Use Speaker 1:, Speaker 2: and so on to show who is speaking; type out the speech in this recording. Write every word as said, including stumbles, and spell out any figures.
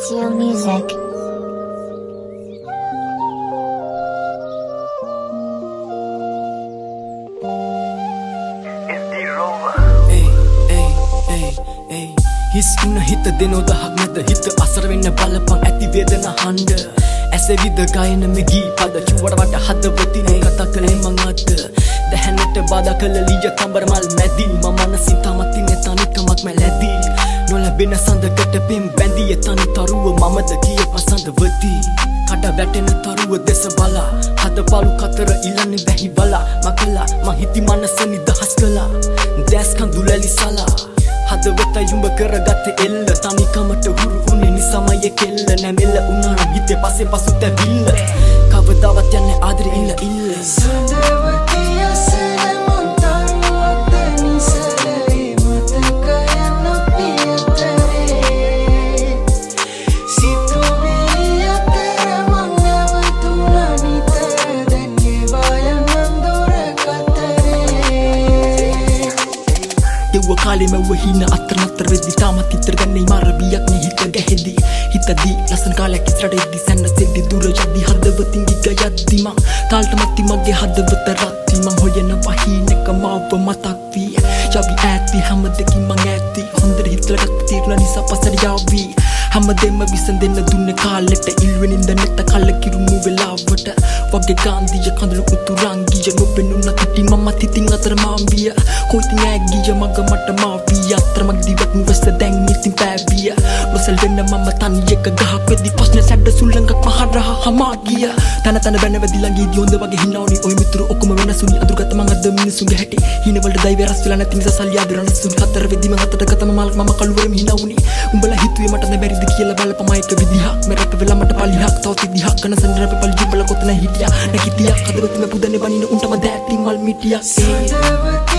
Speaker 1: Seal Music.
Speaker 2: Hiskuna hita denoda haknada hita asarwenna balapang ඇති වේදනා හඬ ඇසවිද ගායන මෙගී පද චුවඩ වට හදවති නේ කතා කළේ මං අත දැහැනට බාධා කළ ලීජ කම්බර මල් මැදි මම මනසින් තමත් ඉන්නේ තනිකමක් මැලැදි නොලැබෙන සඳකට පෙම් බැඳී තනි තරුව මමද කියෙත් මසඳවති කඩ වැටෙන තරුව දෙස බලා හදපලු කතර ඉලන්නේ වැහි බලා මකලා මං හිති මනස නිදහස් කළා දැස් කඳුලැලි සලා හදවත යුඹ කරගත්තේ එල්ල තනිකමට හුරු උනේ නිසමය කෙල්ල නැමෙල්ල උනානම් හිතේ පස්සේ පසු තැවිල්ල කවදාවත් යන්නේ ආදරේ ඉල්ල ඉල්ල
Speaker 3: සඳවතිය සෙල මොන්තරුවක් තනිසලේ මතකයන් අපියතරේ සිතුවිලි අතර මං නැවතුණා නිතර දැන් ගෙවායන් මං දොර කතරේ
Speaker 2: යුව කාලේ මැව්ව හින අතර නතර වෙද්දි තාමත් ඉතර ගන්නේ මාරබියක් නේ හිත ගැහෙදි හිතදී ලස්සන කාලයක් ඉස්සරට එද්දි සැනසෙද්දි දුර යද්දි හදවතින් ගිග යද්දි මං තාල්ට මැති මගේ හදවත රත්ති මං හොයන වහිනක මාව මතක් වී යවි ඇති හැමදකින් මං ඇති හොඳට හිතලා ගත්ත තීරණ නිසා පසට යාවි හැමදෙම විසඳෙන්න දුන්නේ කාලෙට ඉල්වෙනින්ද නැත කල කිරුමු වෙලාවට වගේ ගාන්ධිය කඳුළු උතුරංගිය නොපෙනුන තිටි මම තිතින් අතර මාම්බිය කොයිතින් ඇගිය මග මට මාවිය අතරමක් දිවක් නුවස දැන් ඉතින් පෑවිය නොසල් වෙන්න මම තනියක ගහක් වෙදි ප්‍රශ්න සැඩ සුල්ලංගක් මහරහ හමාගිය තන තන බැන වැදි ළඟේදී හොඳ වගේ හිනාවනි ඔය මිතුරු ඔක්කොම වෙනසුනි අඳුරගත්ත මං අද මිනිසුන්ගේ හැටි හිනවලට දෛව රස් වෙලා නැති නිසා සල්ලි ආදරන සුනි හතර වෙදි මං අතට ගතම මාල්ක් මම කළුවරම හිනාවුනි උඹලා හිතුවේ මට නැබැරිද කියලා බලපමයික විදිහක් මෙරට වෙලා මට පලිහක් තව තිදිහක් කන සඳරපේ පලි ජුබල කොතන හිටියා නැකිතියක් හදවතිම පුදනේ වනින උන්ටම දැටි මල් මිටියක්
Speaker 3: සඳවතිය